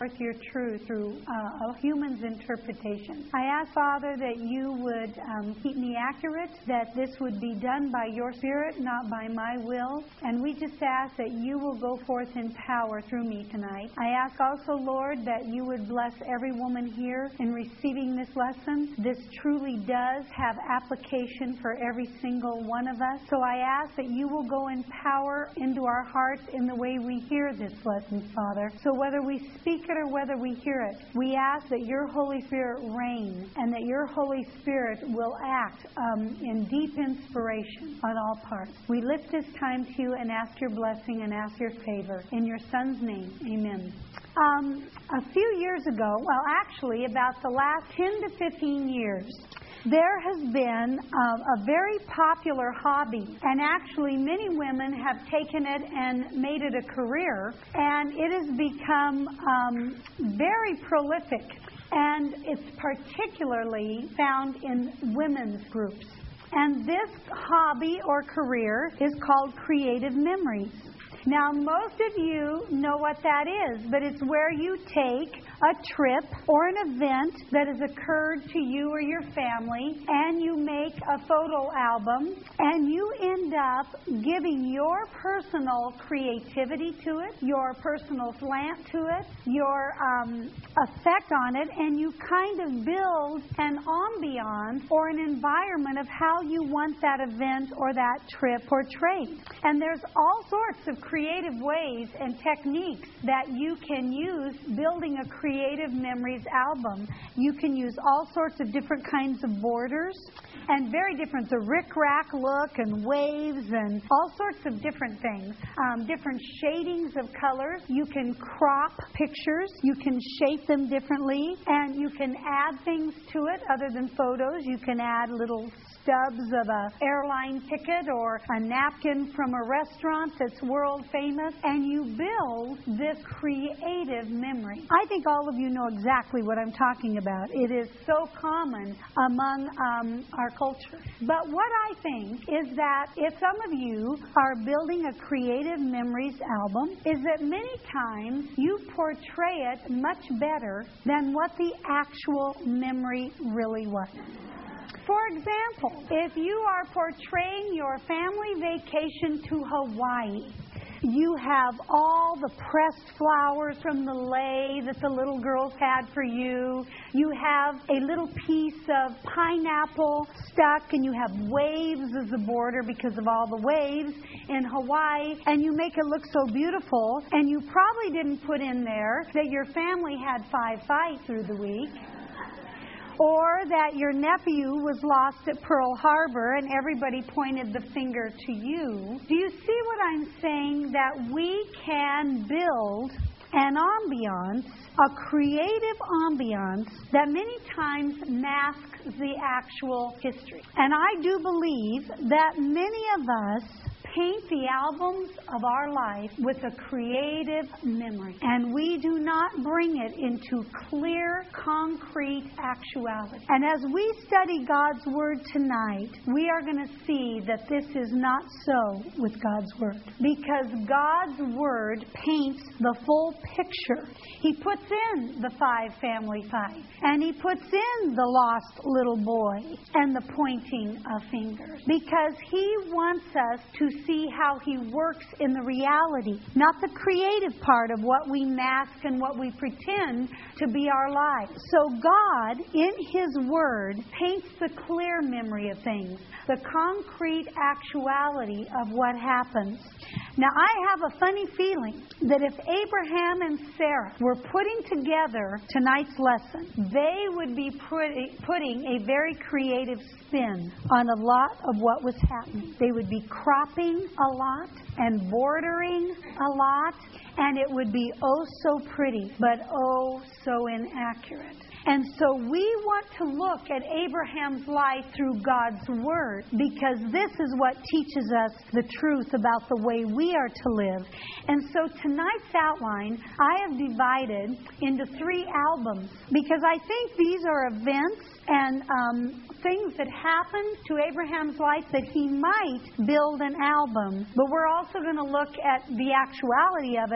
your truth through a human's interpretation. I ask, Father, that you would keep me accurate, that this would be done by your Spirit, not by my will. And we just ask that you will go forth in power through me tonight. I ask also, Lord, that you would bless every woman here in receiving this lesson. This truly does have application for every single one of us. So I ask that you will go in power into our hearts in the way we hear this lesson, Father. So whether we speak it or whether we hear it, we ask that your Holy Spirit reign and that your Holy Spirit will act in deep inspiration on all parts. We lift this time to you and ask your blessing and ask your favor. In your Son's name, amen. A few years ago, well, actually about the last 10 to 15 years, there has been a very popular hobby, and actually many women have taken it and made it a career, and it has become very prolific, and it's particularly found in women's groups. And this hobby or career is called Creative Memories. Now, most of you know what that is, but it's where you take a trip or an event that has occurred to you or your family, and you make a photo album, and you end up giving your personal creativity to it, your personal slant to it, your effect on it, and you kind of build an ambiance or an environment of how you want that event or that trip portrayed. And there's all sorts of creative ways and techniques that you can use building a Creative Memories album. You can use all sorts of different kinds of borders and very different, the rick-rack look and waves and all sorts of different things, different shadings of colors. You can crop pictures, you can shape them differently, and you can add things to it other than photos. You can add little stubs of an airline ticket or a napkin from a restaurant that's world famous, and you build this creative memory. I think all of you know exactly what I'm talking about. It is so common among our culture. But what I think is that if some of you are building a Creative Memories album, is that many times you portray it much better than what the actual memory really was. For example, if you are portraying your family vacation to Hawaii, you have all the pressed flowers from the lei that the little girls had for you. You have a little piece of pineapple stuck, and you have waves as a border because of all the waves in Hawaii, and you make it look so beautiful, and you probably didn't put in there that your family had 5 fights through the week, or that your nephew was lost at Pearl Harbor and everybody pointed the finger to you. Do you see what I'm saying? That we can build an ambiance, a creative ambiance that many times masks the actual history. And I do believe that many of us paint the albums of our life with a creative memory, and we do not bring it into clear, concrete actuality. And as we study God's Word tonight, we are going to see that this is not so with God's Word, because God's Word paints the full picture. He puts in the 5 family fights, and He puts in the lost little boy and the pointing of fingers, because He wants us to see how He works in the reality, not the creative part of what we mask and what we pretend to be our lives. So God, in His Word, paints the clear memory of things, the concrete actuality of what happens. Now, I have a funny feeling that if Abraham and Sarah were putting together tonight's lesson, they would be putting a very creative spin on a lot of what was happening. They would be cropping a lot and bordering a lot, and it would be oh so pretty, but oh so inaccurate. And so we want to look at Abraham's life through God's Word, because this is what teaches us the truth about the way we are to live. And so tonight's outline, I have divided into 3 albums, because I think these are events and things that happened to Abraham's life that he might build an album. But we're also going to look at the actuality of it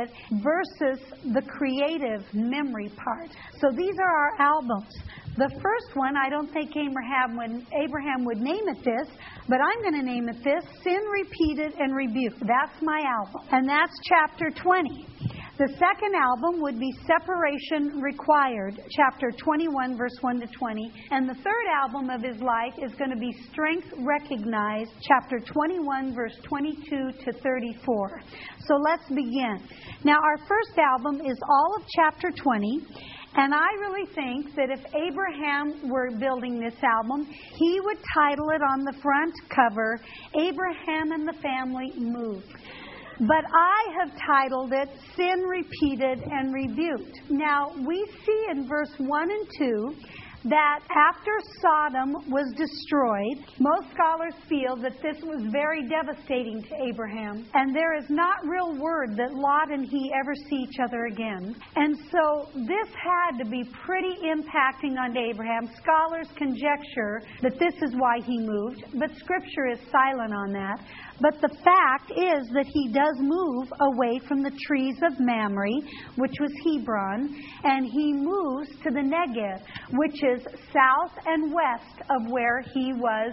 it versus the creative memory part. So these are our albums. The first one, I don't think Abraham would name it this, but I'm going to name it this, Sin Repeated and Rebuked. That's my album. And that's chapter 20. The second album would be Separation Required, chapter 21, verse 1 to 20. And the third album of his life is going to be Strength Recognized, chapter 21, verse 22 to 34. So let's begin. Now, our first album is all of chapter 20. And I really think that if Abraham were building this album, he would title it on the front cover, Abraham and the Family Moved. But I have titled it Sin Repeated and Rebuked. Now, we see in verse 1 and 2 that after Sodom was destroyed, most scholars feel that this was very devastating to Abraham. And there is not real word that Lot and he ever see each other again. And so this had to be pretty impacting on Abraham. Scholars conjecture that this is why he moved, but Scripture is silent on that. But the fact is that he does move away from the trees of Mamre, which was Hebron, and he moves to the Negev, which is south and west of where he was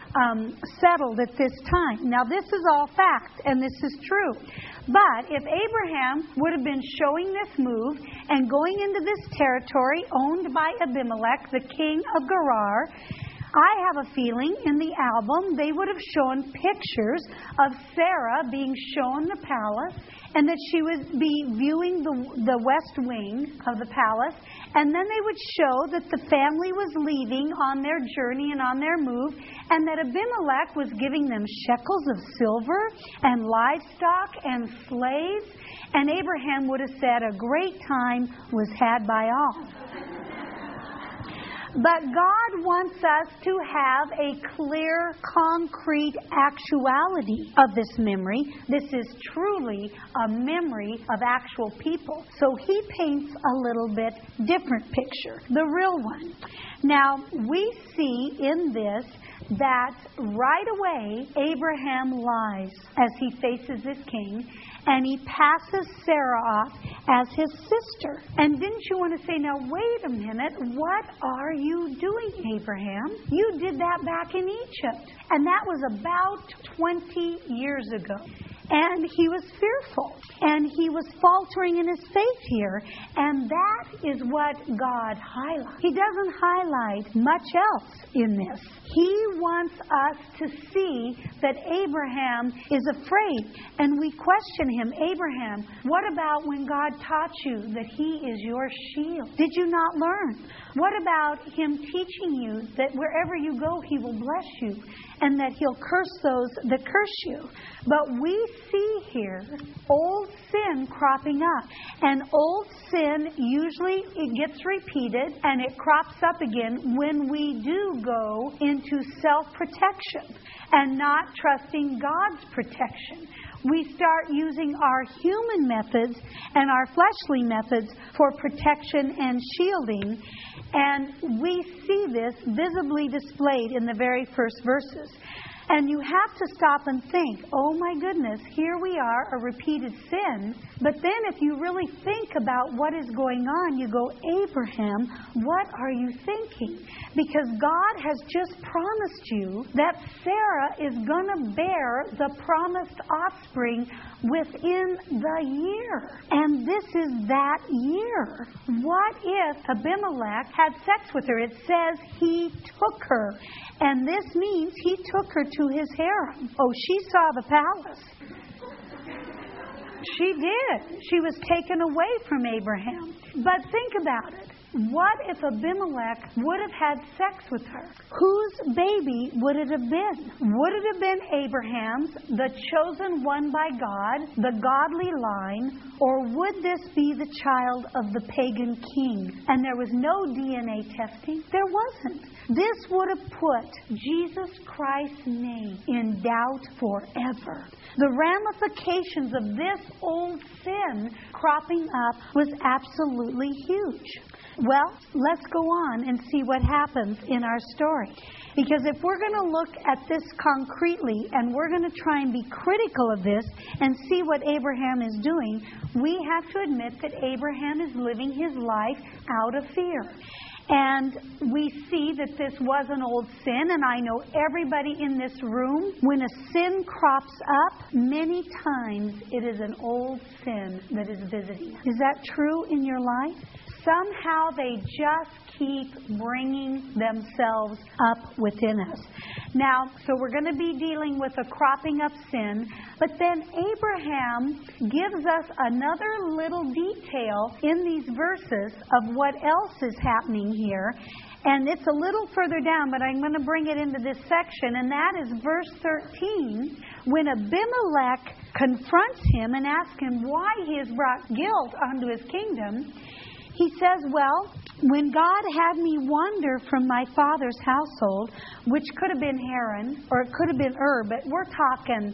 settled at this time. Now, this is all fact, and this is true. But if Abraham would have been showing this move and going into this territory owned by Abimelech, the king of Gerar, I have a feeling in the album they would have shown pictures of Sarah being shown the palace, and that she would be viewing the west wing of the palace, and then they would show that the family was leaving on their journey and on their move, and that Abimelech was giving them shekels of silver and livestock and slaves, and Abraham would have said a great time was had by all. But God wants us to have a clear, concrete actuality of this memory. This is truly a memory of actual people. So he paints a little bit different picture, the real one. Now, we see in this that right away Abraham lies as he faces this king, and he passes Sarah off as his sister. And didn't you want to say, now wait a minute, what are you doing, Abraham? You did that back in Egypt. And that was about 20 years ago. And he was fearful. And he was faltering in his faith here. And that is what God highlights. He doesn't highlight much else in this. He wants us to see that Abraham is afraid. And we question him, Abraham, what about when God taught you that he is your shield? Did you not learn? What about him teaching you that wherever you go, he will bless you, and that he'll curse those that curse you? But we see here old sin cropping up. And old sin, usually it gets repeated and it crops up again when we do go into self-protection and not trusting God's protection. We start using our human methods and our fleshly methods for protection and shielding. And we see this visibly displayed in the very first verses. And you have to stop and think, oh my goodness, here we are, a repeated sin. But then if you really think about what is going on, you go, Abraham, what are you thinking? Because God has just promised you that Sarah is going to bear the promised offspring within the year. And this is that year. What if Abimelech had sex with her? It says he took her. And this means he took her to his harem. Oh, she saw the palace. She did. She was taken away from Abraham. But think about it. What if Abimelech would have had sex with her? Whose baby would it have been? Would it have been Abraham's, the chosen one by God, the godly line, or would this be the child of the pagan king? And there was no DNA testing. There wasn't. This would have put Jesus Christ's name in doubt forever. The ramifications of this old sin cropping up was absolutely huge. Well, let's go on and see what happens in our story. Because if we're going to look at this concretely and we're going to try and be critical of this and see what Abraham is doing, we have to admit that Abraham is living his life out of fear. And we see that this was an old sin, and I know everybody in this room, when a sin crops up, many times it is an old sin that is visiting us. Is that true in your life? Somehow they just keep bringing themselves up within us. Now, so we're going to be dealing with a cropping up sin, but then Abraham gives us another little detail in these verses of what else is happening here. And it's a little further down, but I'm going to bring it into this section, and that is verse 13, when Abimelech confronts him and asks him why he has brought guilt onto his kingdom. He says, well, when God had me wander from my father's household, which could have been Haran or it could have been but we're talking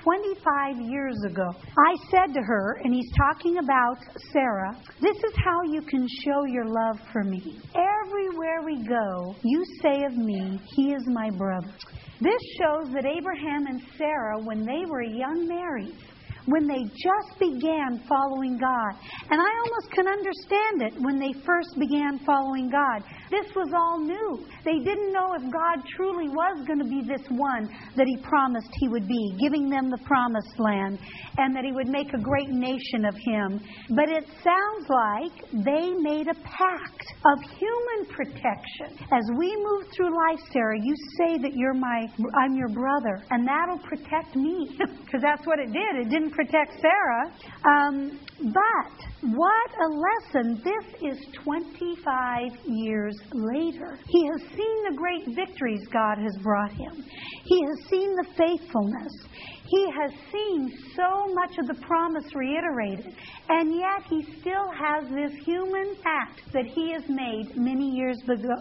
25 years ago, I said to her, and he's talking about Sarah, this is how you can show your love for me. Everywhere we go, you say of me, he is my brother. This shows that Abraham and Sarah, when they were young married, when they just began following God. And I almost can understand it when they first began following God. This was all new. They didn't know if God truly was going to be this one that He promised He would be, giving them the promised land, and that He would make a great nation of Him. But it sounds like they made a pact of human protection. As we move through life, Sarah, you say that I'm your brother, and that'll protect me. Because that's what it did. It didn't protect Sarah. But what a lesson. This is 25 years later. He has seen the great victories God has brought him. He has seen the faithfulness. He has seen so much of the promise reiterated. And yet he still has this human act that he has made many years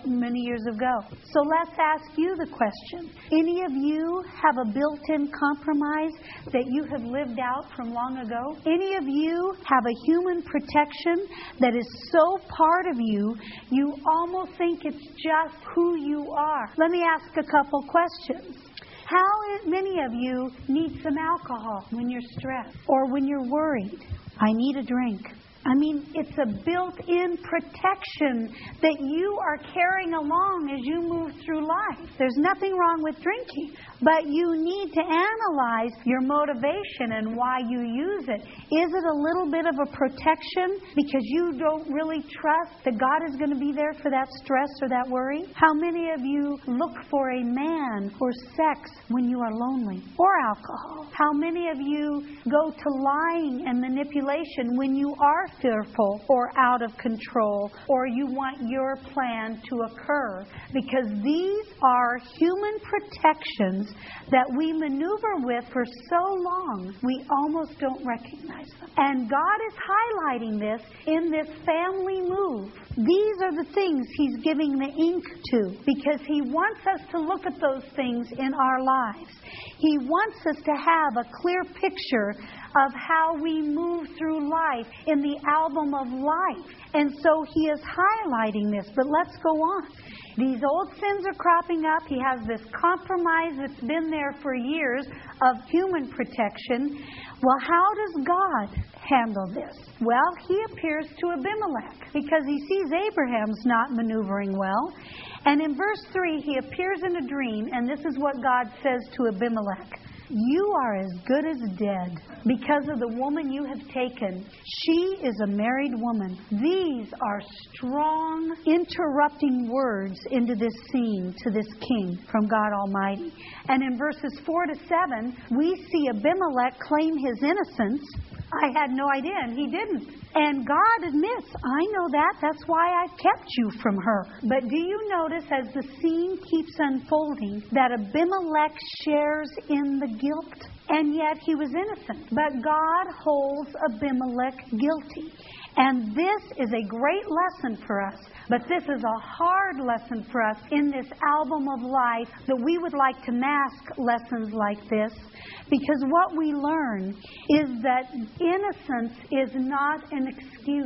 ago. So let's ask you the question. Any of you have a built-in compromise that you have lived out from long ago? Any of you have a human protection that is so part of you, you almost think it's just who you are? Let me ask a couple questions. How many of you need some alcohol when you're stressed or when you're worried? I need a drink. I mean, it's a built-in protection that you are carrying along as you move through life. There's nothing wrong with drinking, but you need to analyze your motivation and why you use it. Is it a little bit of a protection because you don't really trust that God is going to be there for that stress or that worry? How many of you look for a man or sex when you are lonely, or alcohol? How many of you go to lying and manipulation when you are fearful or out of control, or you want your plan to occur? Because these are human protections that we maneuver with for so long, we almost don't recognize them. And God is highlighting this in this family move. These are the things He's giving the ink to, because He wants us to look at those things in our lives. He wants us to have a clear picture of how we move through life in the album of life. And so He is highlighting this. But let's go on. These old sins are cropping up. He has this compromise that's been there for years of human protection. Well, how does God handle this? Well, He appears to Abimelech because he sees Abraham's not maneuvering well. And in verse 3, He appears in a dream, and this is what God says to Abimelech. You are as good as dead because of the woman you have taken. She is a married woman. These are strong, interrupting words into this scene to this king from God Almighty. And in verses 4 to 7, we see Abimelech claim his innocence. I had no idea, and he didn't. And God admits, I know that. That's why I've kept you from her. But do you notice as the scene keeps unfolding that Abimelech shares in the guilt? And yet he was innocent. But God holds Abimelech guilty. And this is a great lesson for us. But this is a hard lesson for us in this album of life that we would like to mask lessons like this. Because what we learn is that innocence is not an excuse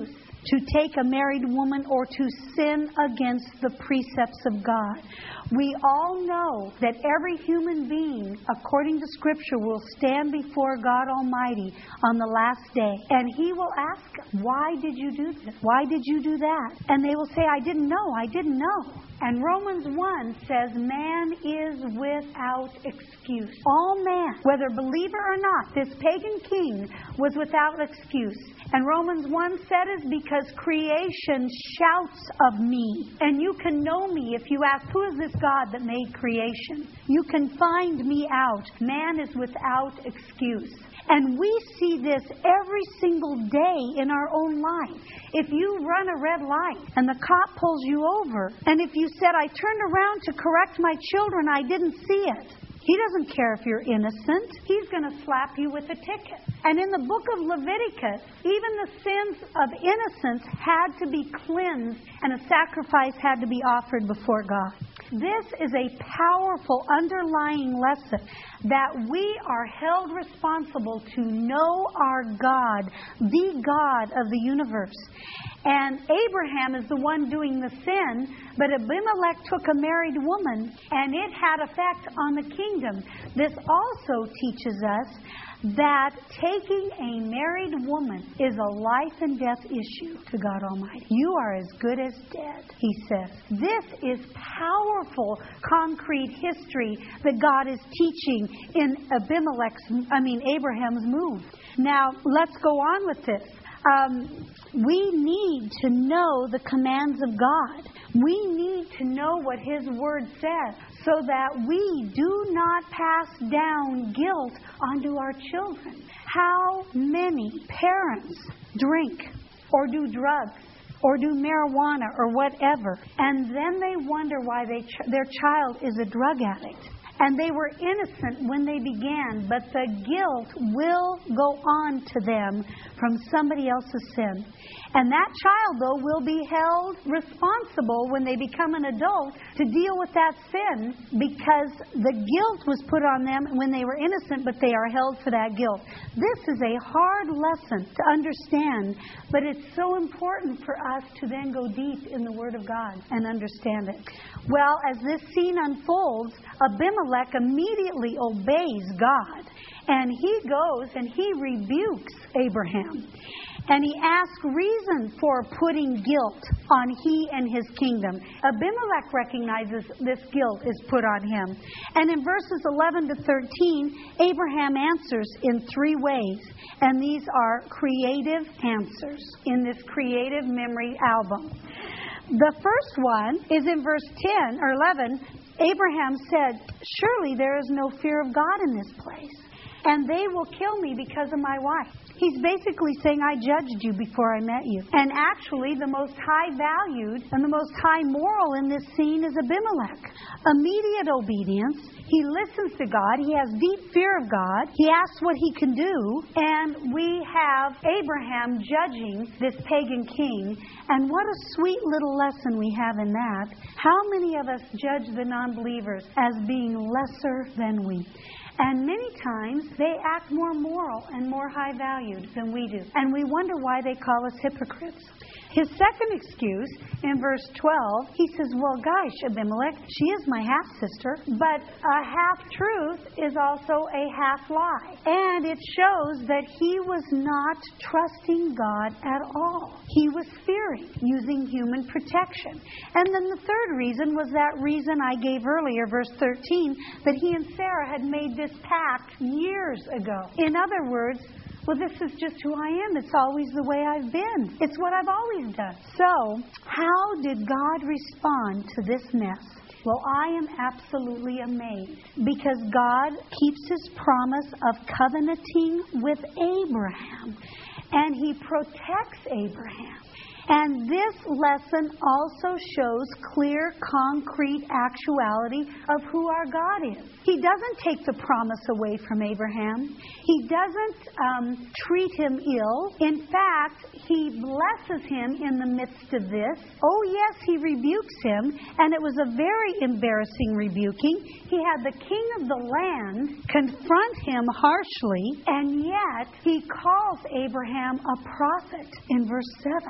to take a married woman or to sin against the precepts of God. We all know that every human being, according to Scripture, will stand before God Almighty on the last day. And He will ask, why did you do this? Why did you do that? And they will say, I didn't know. I didn't know. And Romans 1 says, man is without excuse. All man, whether believer or not, this pagan king was without excuse. And Romans 1 said is because creation shouts of me. And you can know me if you ask, who is this God that made creation? You can find me out. Man is without excuse. And we see this every single day in our own life. If you run a red light and the cop pulls you over, and if you said, I turned around to correct my children, I didn't see it. He doesn't care if you're innocent. He's going to slap you with a ticket. And in the book of Leviticus, even the sins of innocence had to be cleansed and a sacrifice had to be offered before God. This is a powerful underlying lesson that we are held responsible to know our God, the God of the universe. And Abraham is the one doing the sin, but Abimelech took a married woman, and it had effect on the kingdom. This also teaches us that taking a married woman is a life and death issue to God Almighty. You are as good as dead, He says. This is powerful, concrete history that God is teaching in Abraham's move. Now, let's go on with this. We need to know the commands of God. We need to know what His Word says so that we do not pass down guilt onto our children. How many parents drink or do drugs or do marijuana or whatever, and then they wonder why their child is a drug addict? And they were innocent when they began, but the guilt will go on to them from somebody else's sin. And that child, though, will be held responsible when they become an adult to deal with that sin because the guilt was put on them when they were innocent, but they are held for that guilt. This is a hard lesson to understand, but it's so important for us to then go deep in the Word of God and understand it. Well, as this scene unfolds, Abimelech immediately obeys God. And he goes and he rebukes Abraham. And he asks reason for putting guilt on he and his kingdom. Abimelech recognizes this guilt is put on him. And in verses 11 to 13, Abraham answers in three ways. And these are creative answers in this creative memory album. The first one is in verse 10 or 11. Abraham said, surely there is no fear of God in this place, and they will kill me because of my wife. He's basically saying, I judged you before I met you. And actually, the most high valued and the most high moral in this scene is Abimelech. Immediate obedience. He listens to God. He has deep fear of God. He asks what he can do. And we have Abraham judging this pagan king. And what a sweet little lesson we have in that. How many of us judge the non-believers as being lesser than we? And many times they act more moral and more high valued than we do. And we wonder why they call us hypocrites. His second excuse, in verse 12, he says, well, gosh, Abimelech, she is my half-sister, but a half-truth is also a half-lie. And it shows that he was not trusting God at all. He was fearing, using human protection. And then the third reason was that reason I gave earlier, verse 13, that he and Sarah had made this pact years ago. In other words, well, this is just who I am. It's always the way I've been. It's what I've always done. So, how did God respond to this mess? Well, I am absolutely amazed because God keeps His promise of covenanting with Abraham, and He protects Abraham. And this lesson also shows clear, concrete actuality of who our God is. He doesn't take the promise away from Abraham. He doesn't treat him ill. In fact, He blesses him in the midst of this. Oh, yes, He rebukes him, and it was a very embarrassing rebuking. He had the king of the land confront him harshly, and yet He calls Abraham a prophet in verse 7.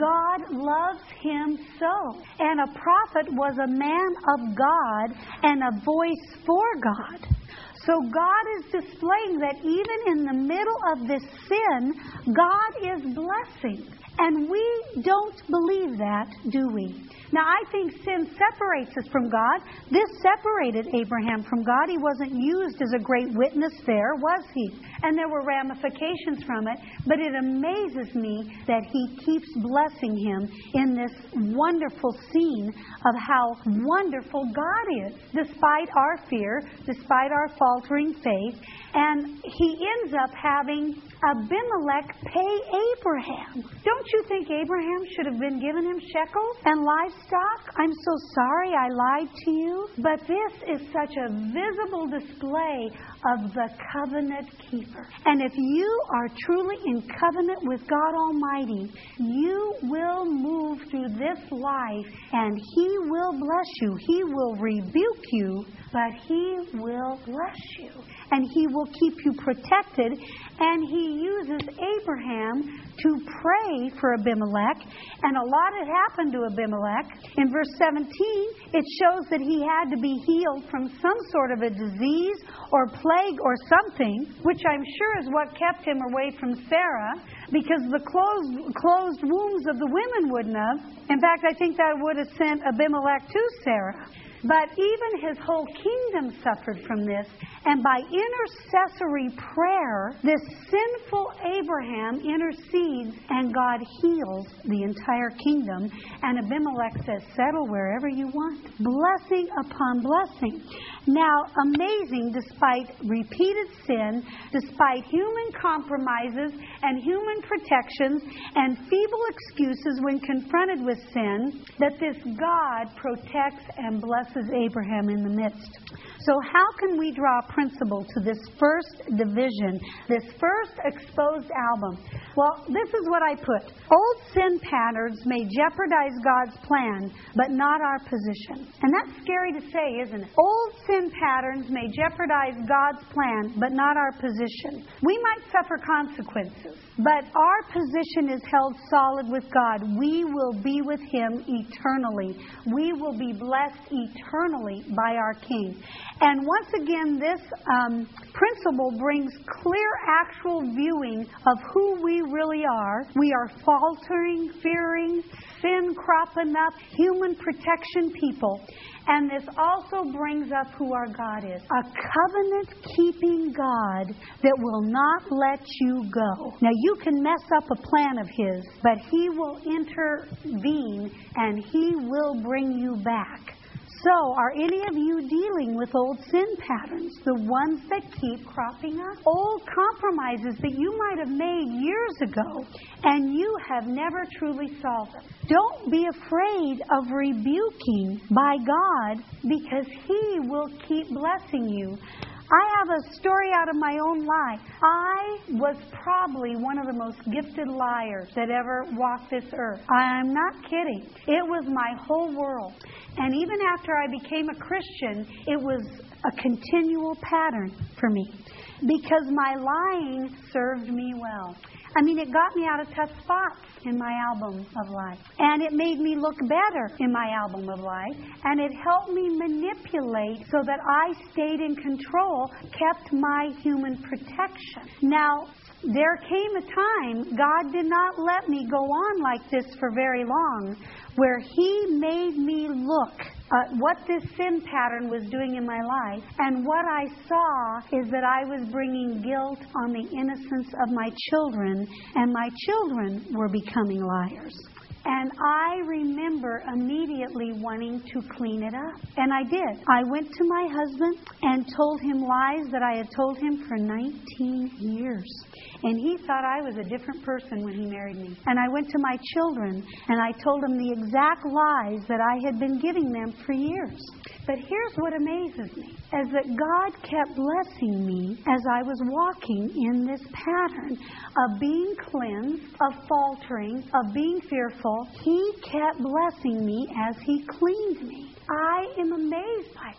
God loves him so. And a prophet was a man of God and a voice for God. So God is displaying that even in the middle of this sin, God is blessing. And we don't believe that, do we? Now, I think sin separates us from God. This separated Abraham from God. He wasn't used as a great witness there, was he? And there were ramifications from it. But it amazes me that he keeps blessing him in this wonderful scene of how wonderful God is, despite our fear, despite our faltering faith. And he ends up having Abimelech pay Abraham. Don't you think Abraham should have been giving him shekels and livestock? I'm so sorry I lied to you. But this is such a visible display of the covenant keeper. And if you are truly in covenant with God Almighty, you will move through this life and He will bless you. He will rebuke you, but He will bless you. And He will keep you protected. And He uses Abraham to pray for Abimelech. And a lot had happened to Abimelech. In verse 17, it shows that he had to be healed from some sort of a disease or plague or something, which I'm sure is what kept him away from Sarah, because the closed wombs of the women wouldn't have. In fact, I think that would have sent Abimelech to Sarah. But even his whole kingdom suffered from this. And by intercessory prayer, this sinful Abraham intercedes and God heals the entire kingdom. And Abimelech says, settle wherever you want. Blessing upon blessing. Now, amazing, despite repeated sin, despite human compromises and human protections and feeble excuses when confronted with sin, that this God protects and blesses Abraham in the midst. So how can we draw a principle to this first division, this first exposed album? Well, this is what I put. Old sin patterns may jeopardize God's plan, but not our position. And that's scary to say, isn't it? Old sin patterns may jeopardize God's plan, but not our position. We might suffer consequences, but our position is held solid with God. We will be with Him eternally. We will be blessed eternally by our King. And once again, this principle brings clear actual viewing of who we really are. We are faltering, fearing, sin cropping up, human protection people. And this also brings up who our God is. A covenant-keeping God that will not let you go. Now, you can mess up a plan of His, but He will intervene and He will bring you back. So, are any of you dealing with old sin patterns, the ones that keep cropping up? Old compromises that you might have made years ago and you have never truly solved them. Don't be afraid of rebuking by God, because He will keep blessing you. I have a story out of my own life. I was probably one of the most gifted liars that ever walked this earth. I'm not kidding. It was my whole world. And even after I became a Christian, it was a continual pattern for me, because my lying served me well. I mean, it got me out of tough spots in my album of life. And it made me look better in my album of life. And it helped me manipulate so that I stayed in control, kept my human protection. Now, there came a time, God did not let me go on like this for very long, where He made me look at what this sin pattern was doing in my life. And what I saw is that I was bringing guilt on the innocence of my children, and my children were becoming liars. And I remember immediately wanting to clean it up. And I did. I went to my husband and told him lies that I had told him for 19 years. And he thought I was a different person when he married me. And I went to my children and I told them the exact lies that I had been giving them for years. But here's what amazes me, is that God kept blessing me as I was walking in this pattern of being cleansed, of faltering, of being fearful. He kept blessing me as He cleaned me. I am amazed by that.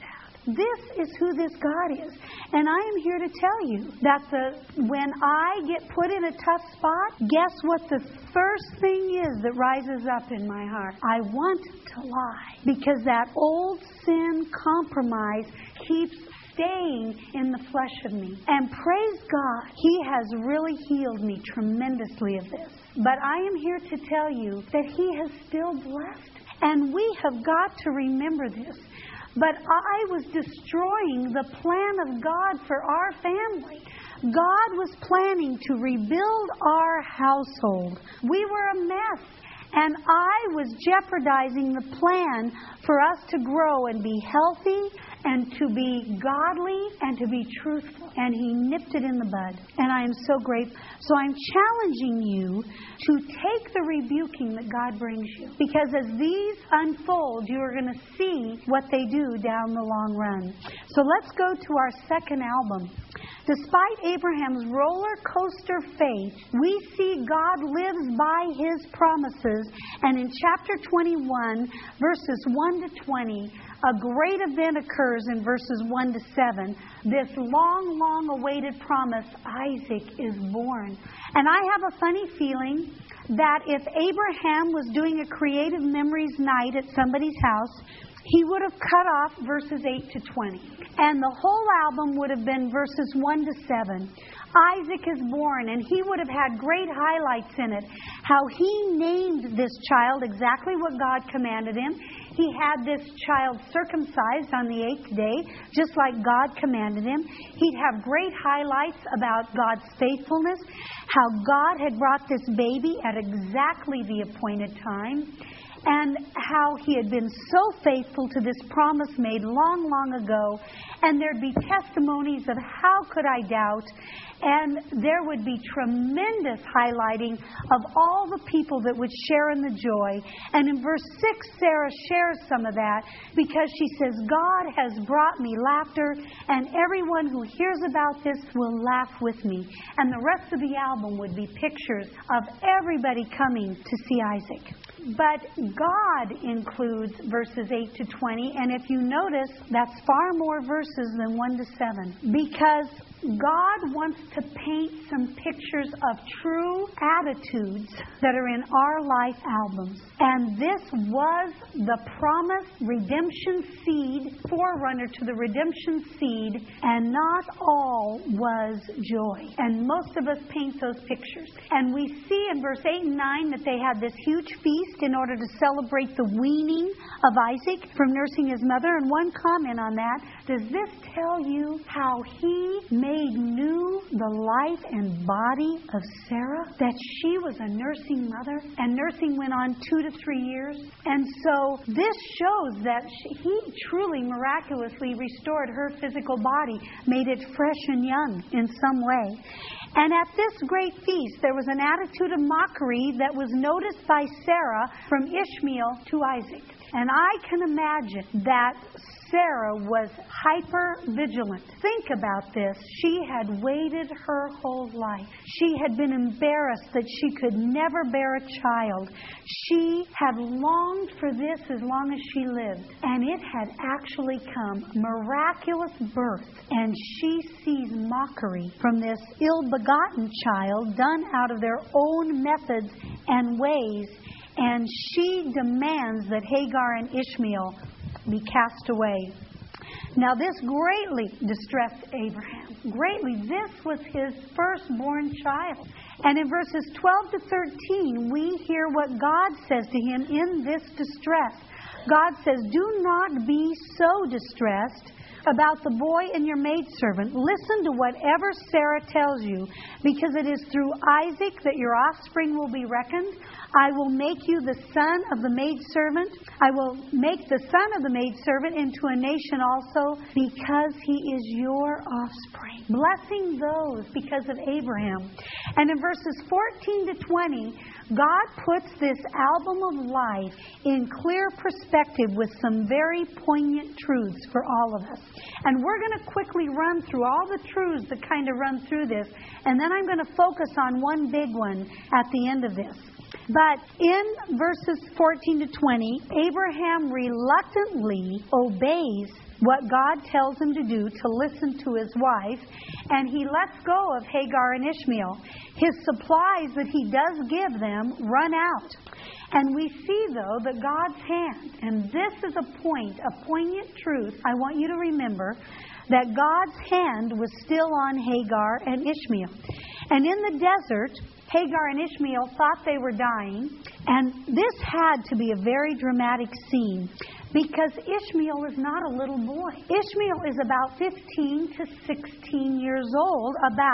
This is who this God is. And I am here to tell you that when I get put in a tough spot, guess what the first thing is that rises up in my heart? I want to lie. Because that old sin compromise keeps staying in the flesh of me. And praise God, He has really healed me tremendously of this. But I am here to tell you that He has still blessed. And we have got to remember this. But I was destroying the plan of God for our family. God was planning to rebuild our household. We were a mess. And I was jeopardizing the plan for us to grow and be healthy and to be godly and to be truthful. And He nipped it in the bud. And I am so grateful. So I'm challenging you to take the rebuking that God brings you. Because as these unfold, you are going to see what they do down the long run. So let's go to our second album. Despite Abraham's roller coaster faith, we see God lives by His promises. And in chapter 21, verses 1 to 20, a great event occurs in verses 1 to 7. This long awaited promise, Isaac is born. And I have a funny feeling that if Abraham was doing a Creative Memories night at somebody's house, he would have cut off verses 8 to 20. And the whole album would have been verses 1 to 7. Isaac is born, and he would have had great highlights in it. How he named this child exactly what God commanded him. He had this child circumcised on the 8th day, just like God commanded him. He'd have great highlights about God's faithfulness, how God had brought this baby at exactly the appointed time, and how He had been so faithful to this promise made long ago. And there'd be testimonies of how could I doubt. And there would be tremendous highlighting of all the people that would share in the joy. And in verse 6, Sarah shares some of that because she says, God has brought me laughter, and everyone who hears about this will laugh with me. And the rest of the album would be pictures of everybody coming to see Isaac. But God includes verses 8 to 20, and if you notice, that's far more verses than 1 to 7. Because God wants to paint some pictures of true attitudes that are in our life albums. And this was the promised redemption seed, forerunner to the redemption seed, and not all was joy. And most of us paint those pictures. And we see in verse 8 and 9 that they had this huge feast in order to celebrate the weaning of Isaac from nursing his mother. And one comment on that, does this tell you how He made new the life and body of Sarah? That she was a nursing mother, and nursing went on 2 to 3 years. And so this shows that He truly miraculously restored her physical body, made it fresh and young in some way. And at this great feast, there was an attitude of mockery that was noticed by Sarah from Ishmael to Isaac. And I can imagine that Sarah was hyper vigilant. Think about this. She had waited her whole life. She had been embarrassed that she could never bear a child. She had longed for this as long as she lived. And it had actually come. Miraculous birth. And she sees mockery from this ill-begotten child done out of their own methods and ways. And she demands that Hagar and Ishmael be cast away. Now this greatly distressed Abraham. Greatly. This was his firstborn child. And in verses 12 to 13, we hear what God says to him in this distress. God says, do not be so distressed about the boy and your maidservant. Listen to whatever Sarah tells you, because it is through Isaac that your offspring will be reckoned. I will make you the son of the maidservant. I will make the son of the maidservant into a nation also, because he is your offspring. Blessing those because of Abraham. And in verses 14 to 20, God puts this album of life in clear perspective with some very poignant truths for all of us. And we're going to quickly run through all the truths that kind of run through this. And then I'm going to focus on one big one at the end of this. But in verses 14 to 20, Abraham reluctantly obeys what God tells him to do, to listen to his wife, and he lets go of Hagar and Ishmael. His supplies that he does give them run out. And we see, though, that God's hand, and this is a poignant truth I want you to remember, that God's hand was still on Hagar and Ishmael. And in the desert, Hagar and Ishmael thought they were dying, and this had to be a very dramatic scene, because Ishmael is not a little boy. Ishmael is about 15 to 16 years old,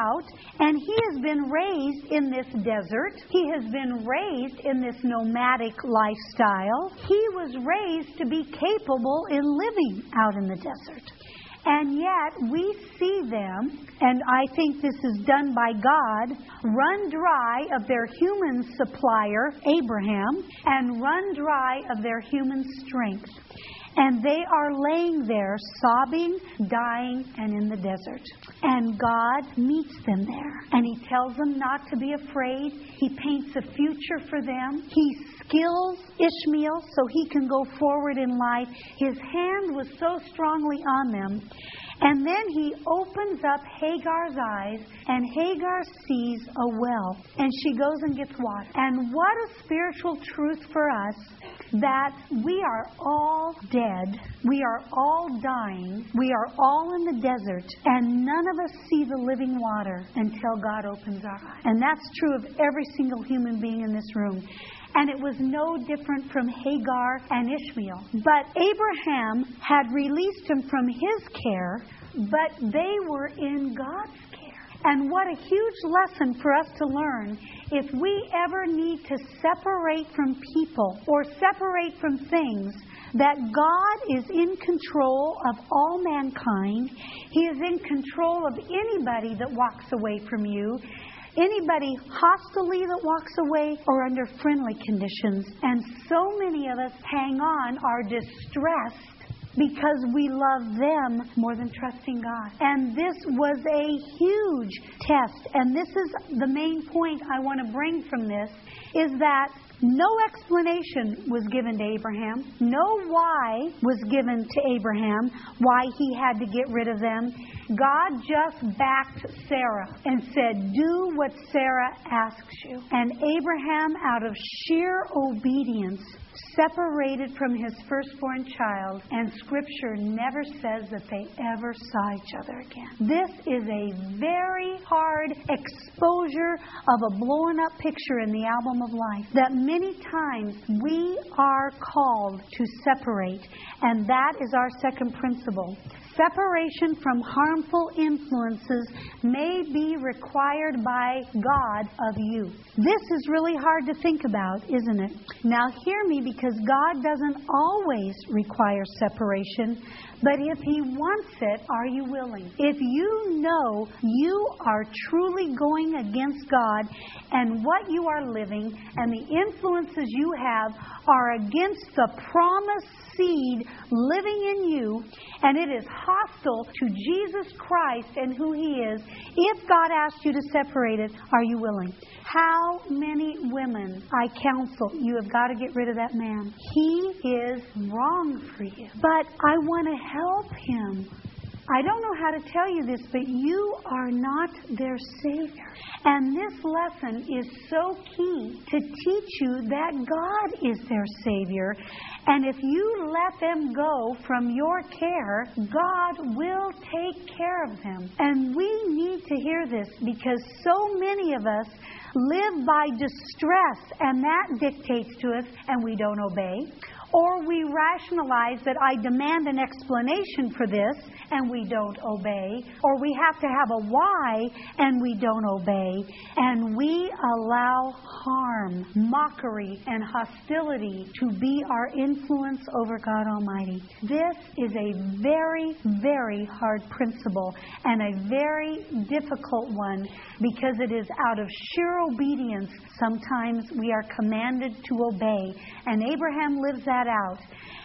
and he has been raised in this desert. He has been raised in this nomadic lifestyle. He was raised to be capable in living out in the desert. And yet we see them, and I think this is done by God, run dry of their human supplier, Abraham, and run dry of their human strength. And they are laying there, sobbing, dying, and in the desert. And God meets them there. And He tells them not to be afraid. He paints a future for them. He skills Ishmael so he can go forward in life. His hand was so strongly on them. And then He opens up Hagar's eyes, and Hagar sees a well. And she goes and gets water. And what a spiritual truth for us, that we are all dead. We are all dying. We are all in the desert. And none of us see the living water until God opens our eyes. And that's true of every single human being in this room. And it was no different from Hagar and Ishmael. But Abraham had released him from his care, but they were in God's care. And what a huge lesson for us to learn. If we ever need to separate from people or separate from things, that God is in control of all mankind. He is in control of anybody that walks away from you. Anybody hostilely that walks away or under friendly conditions. And so many of us hang on, are distressed because we love them more than trusting God. And this was a huge test. And this is the main point I want to bring from this, is that no explanation was given to Abraham. No why was given to Abraham, why he had to get rid of them. God just backed Sarah and said, do what Sarah asks you. And Abraham, out of sheer obedience, separated from his firstborn child, and Scripture never says that they ever saw each other again. This is a very hard exposure of a blown up picture in the album of life, that many times we are called to separate, and that is our second principle. Separation from harmful influences may be required by God of you. This is really hard to think about, isn't it? Now hear me, because God doesn't always require separation, but if He wants it, are you willing? If you know you are truly going against God, and what you are living and the influences you have are against the promised seed living in you, and it is hostile to Jesus Christ and who He is, if God asked you to separate it, are you willing? How many women I counsel, you have got to get rid of that man. He is wrong for you. But I want to help him. I don't know how to tell you this, but you are not their Savior. And this lesson is so key to teach you that God is their Savior. And if you let them go from your care, God will take care of them. And we need to hear this, because so many of us live by distress, and that dictates to us, and we don't obey. Or we rationalize that I demand an explanation for this, and we don't obey. Or we have to have a why, and we don't obey. And we allow harm, mockery, and hostility to be our influence over God Almighty. This is a very, very hard principle, and a very difficult one, because it is out of sheer obedience. Sometimes we are commanded to obey. And Abraham lives that out.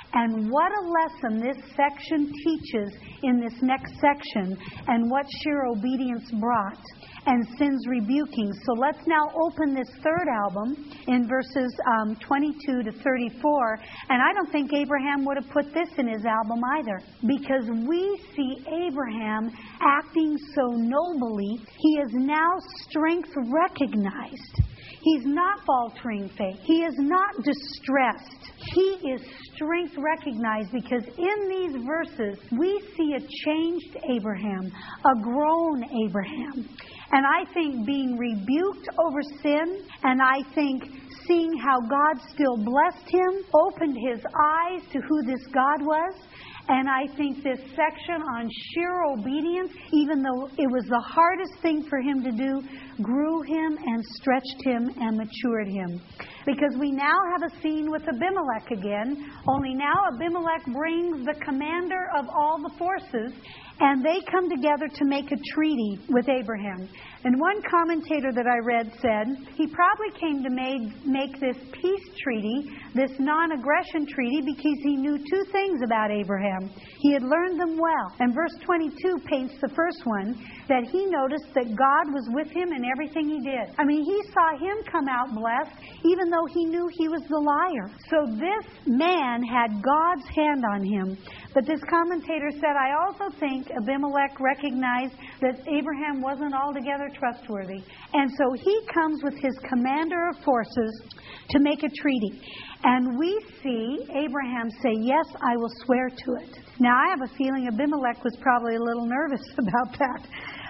And what a lesson this section teaches in this next section, and what sheer obedience brought, and sin's rebuking. So let's now open this third album in verses 22 to 34. And I don't think Abraham would have put this in his album either, because we see Abraham acting so nobly. He is now strength recognized. He's not faltering faith. He is not distressed. He is strength recognized, because in these verses we see a changed Abraham, a grown Abraham. And I think being rebuked over sin, and I think seeing how God still blessed him, opened his eyes to who this God was. And I think this section on sheer obedience, even though it was the hardest thing for him to do, grew him and stretched him and matured him. Because we now have a scene with Abimelech again, only now Abimelech brings the commander of all the forces, and they come together to make a treaty with Abraham. And one commentator that I read said he probably came to make this peace treaty, this non-aggression treaty, because he knew two things about Abraham. He had learned them well. And verse 22 paints the first one, that he noticed that God was with him in everything he did. I mean, he saw him come out blessed, even though he knew he was the liar. So this man had God's hand on him. But this commentator said, I also think Abimelech recognized that Abraham wasn't altogether trustworthy. And so he comes with his commander of forces to make a treaty. And we see Abraham say, yes, I will swear to it. Now, I have a feeling Abimelech was probably a little nervous about that.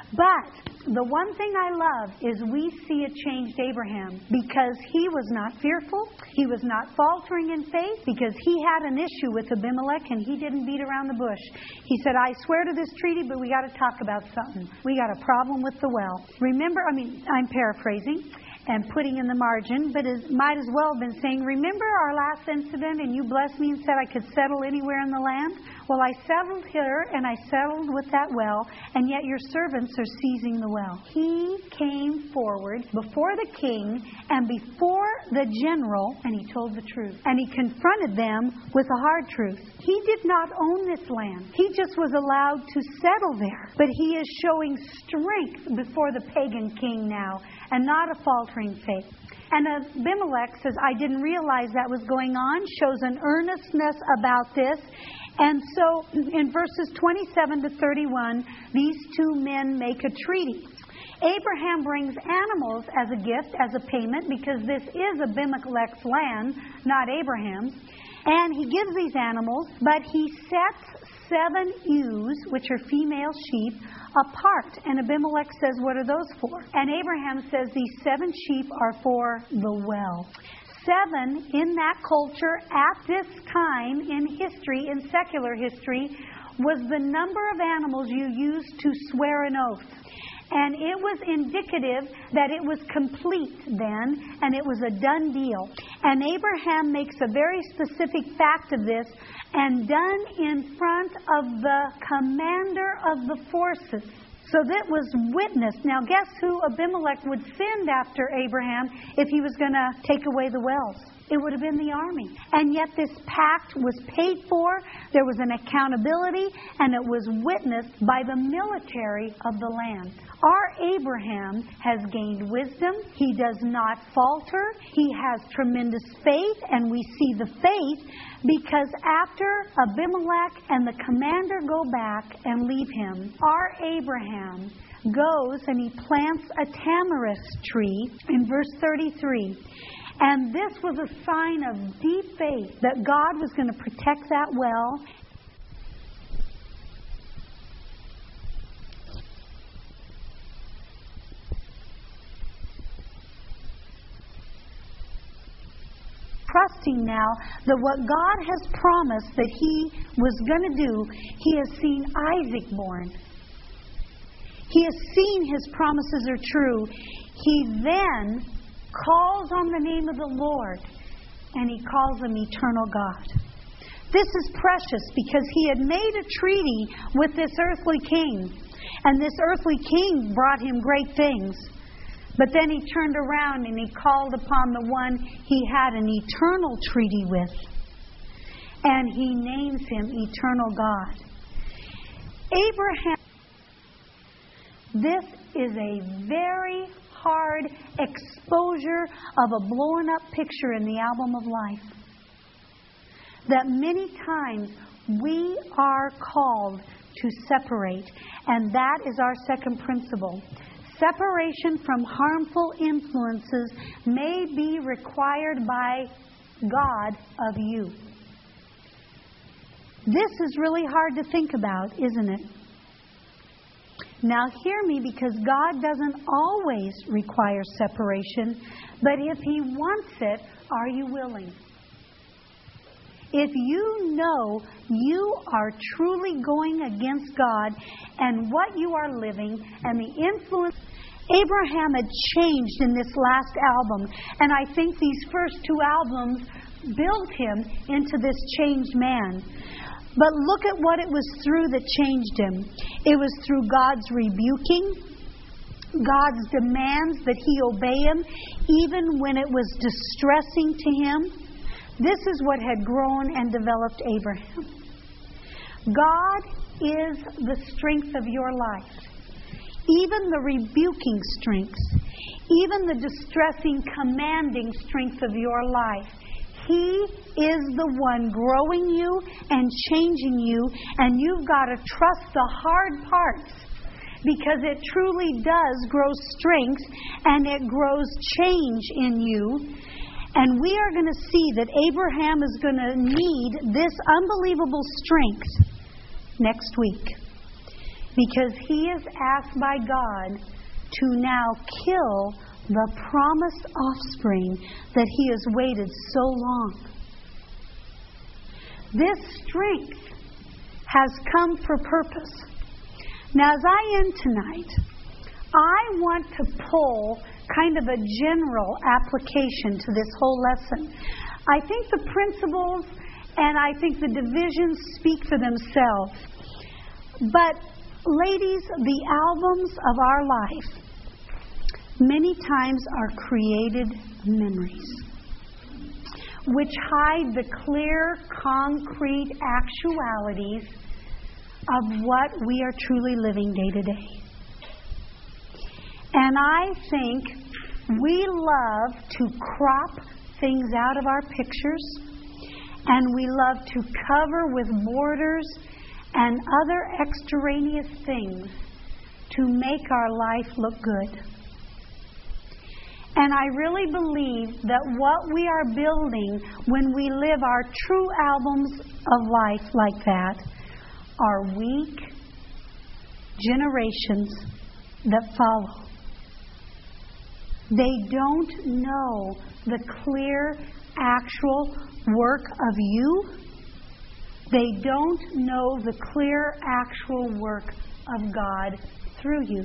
But the one thing I love is we see a changed Abraham, because he was not fearful. He was not faltering in faith, because he had an issue with Abimelech and he didn't beat around the bush. He said, I swear to this treaty, but we got to talk about something. We got a problem with the well. Remember, I'm paraphrasing and putting in the margin, but it might as well have been saying, remember our last incident and you blessed me and said I could settle anywhere in the land? Well, I settled here and I settled with that well, and yet your servants are seizing the well. He came forward before the king and before the general, and he told the truth. And he confronted them with a hard truth. He did not own this land. He just was allowed to settle there. But he is showing strength before the pagan king now, and not a faltering faith. And Abimelech says, I didn't realize that was going on, shows an earnestness about this. And so in verses 27 to 31, these two men make a treaty. Abraham brings animals as a gift, as a payment, because this is Abimelech's land, not Abraham's. And he gives these animals, but he sets 7 ewes, which are female sheep, apart. And Abimelech says, what are those for? And Abraham says, these 7 sheep are for the well. 7 in that culture at this time in history, in secular history, was the number of animals you used to swear an oath. And it was indicative that it was complete then, and it was a done deal. And Abraham makes a very specific fact of this, and done in front of the commander of the forces. So that was witnessed. Now, guess who Abimelech would send after Abraham if he was going to take away the wells? It would have been the army. And yet this pact was paid for, there was an accountability, and it was witnessed by the military of the land. Our Abraham has gained wisdom. He does not falter. He has tremendous faith, and we see the faith because after Abimelech and the commander go back and leave him, our Abraham goes and he plants a tamarisk tree in verse 33. And this was a sign of deep faith that God was going to protect that well. Trusting now that what God has promised that He was going to do, He has seen Isaac born. He has seen His promises are true. He then calls on the name of the Lord, and He calls Him Eternal God. This is precious because He had made a treaty with this earthly king, and this earthly king brought him great things. But then He turned around and He called upon the one He had an eternal treaty with. and He names Him Eternal God. Abraham, this is a very hard exposure of a blown up picture in the album of life. That many times we are called to separate, and that is our second principle. Separation from harmful influences may be required by God of you. This is really hard to think about, isn't it? Now hear me, because God doesn't always require separation, but if He wants it, are you willing? If you know you are truly going against God and what you are living and the influence, Abraham had changed in this last album, and I think these first two albums built him into this changed man. But look at what it was through that changed him. It was through God's rebuking, God's demands that he obey Him, even when it was distressing to him. This is what had grown and developed Abraham. God is the strength of your life. Even the rebuking strengths, even the distressing, commanding strength of your life. He is the one growing you and changing you, and you've got to trust the hard parts, because it truly does grow strength and it grows change in you. And we are going to see that Abraham is going to need this unbelievable strength next week, because he is asked by God to now kill the promised offspring that he has waited so long. This strength has come for purpose. Now, as I end tonight, I want to pull kind of a general application to this whole lesson. I think the principles and I think the divisions speak for themselves. But, ladies, the albums of our life many times are created memories, which hide the clear, concrete actualities of what we are truly living day to day. And I think we love to crop things out of our pictures, and we love to cover with borders and other extraneous things to make our life look good. And I really believe that what we are building when we live our true albums of life like that are weak generations that follow. They don't know the clear, actual work of you. They don't know the clear, actual work of God through you.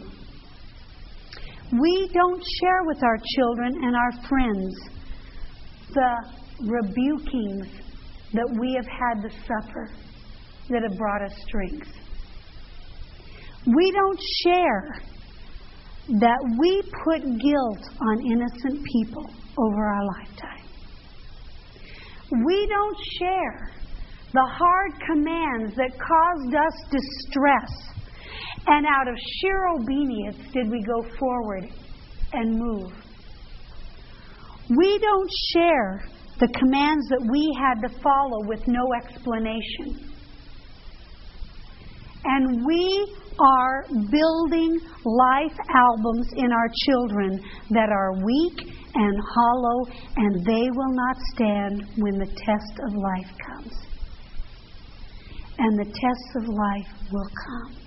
We don't share with our children and our friends the rebukings that we have had to suffer that have brought us strength. We don't share that we put guilt on innocent people over our lifetime. We don't share the hard commands that caused us distress, and out of sheer obedience did we go forward and move. We don't share the commands that we had to follow with no explanation. And we are building life albums in our children that are weak and hollow, and they will not stand when the test of life comes. And the tests of life will come.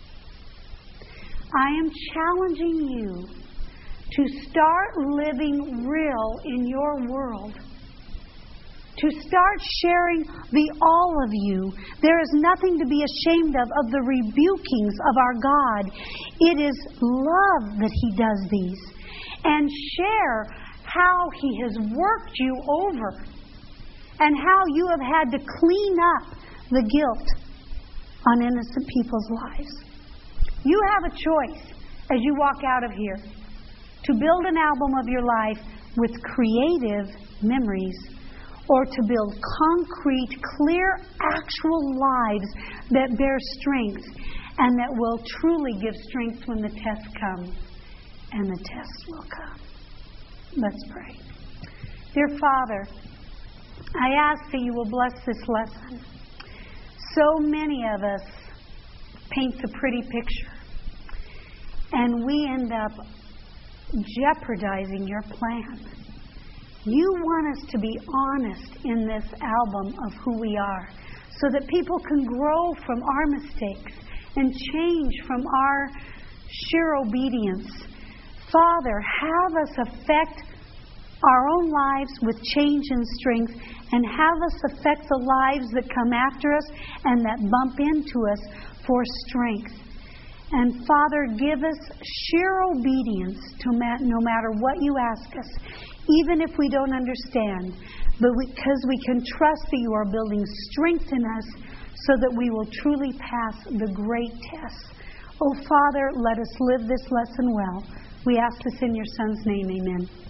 I am challenging you to start living real in your world. To start sharing the all of you. There is nothing to be ashamed of the rebukings of our God. It is love that He does these. And share how He has worked you over. And how you have had to clean up the guilt on innocent people's lives. You have a choice as you walk out of here to build an album of your life with creative memories, or to build concrete, clear, actual lives that bear strength and that will truly give strength when the test comes. And the test will come. Let's pray. Dear Father, I ask that you will bless this lesson. So many of us paint a pretty picture, and we end up jeopardizing your plan. You want us to be honest in this album of who we are, so that people can grow from our mistakes and change from our sheer obedience. Father, have us affect our own lives with change and strength, and have us affect the lives that come after us and that bump into us for strength. And Father, give us sheer obedience to no matter what you ask us, even if we don't understand, but because we can trust that you are building strength in us so that we will truly pass the great tests. Oh, Father, let us live this lesson well. We ask this in your Son's name. Amen.